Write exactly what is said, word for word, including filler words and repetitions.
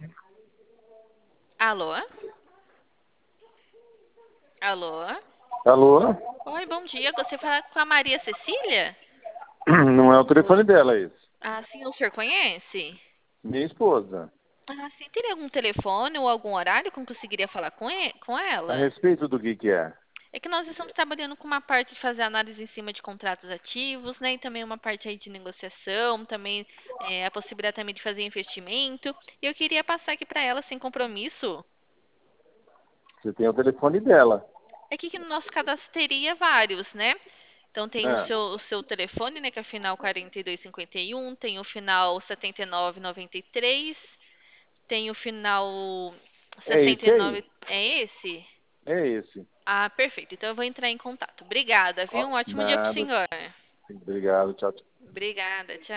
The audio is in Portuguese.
Alô? Alô? Alô? Oi, bom dia. Você fala com a Maria Cecília? Não é o telefone dela esse. Ah, sim, o senhor conhece? Minha esposa. Ah, sim. Teria algum telefone ou algum horário que eu conseguiria falar com, e- com A ela? respeito do que que é? É que nós estamos trabalhando com uma parte de fazer análise em cima de contratos ativos, né? E também uma parte aí de negociação, também é, a possibilidade também de fazer investimento. E eu queria passar aqui para ela sem compromisso. Você tem o telefone dela. É que aqui no nosso cadastro teria vários, né? Então tem o Ah, seu, o seu telefone, né, que é o final quarenta e dois cinquenta e um, tem o final setenta e nove noventa e três, tem o final é sessenta esse e aí? nove. É esse? É esse. Ah, perfeito. Então eu vou entrar em contato. Obrigada, viu? Ó, Um ótimo dia pro nada. senhor. Obrigado, tchau, tchau. Obrigada, tchau.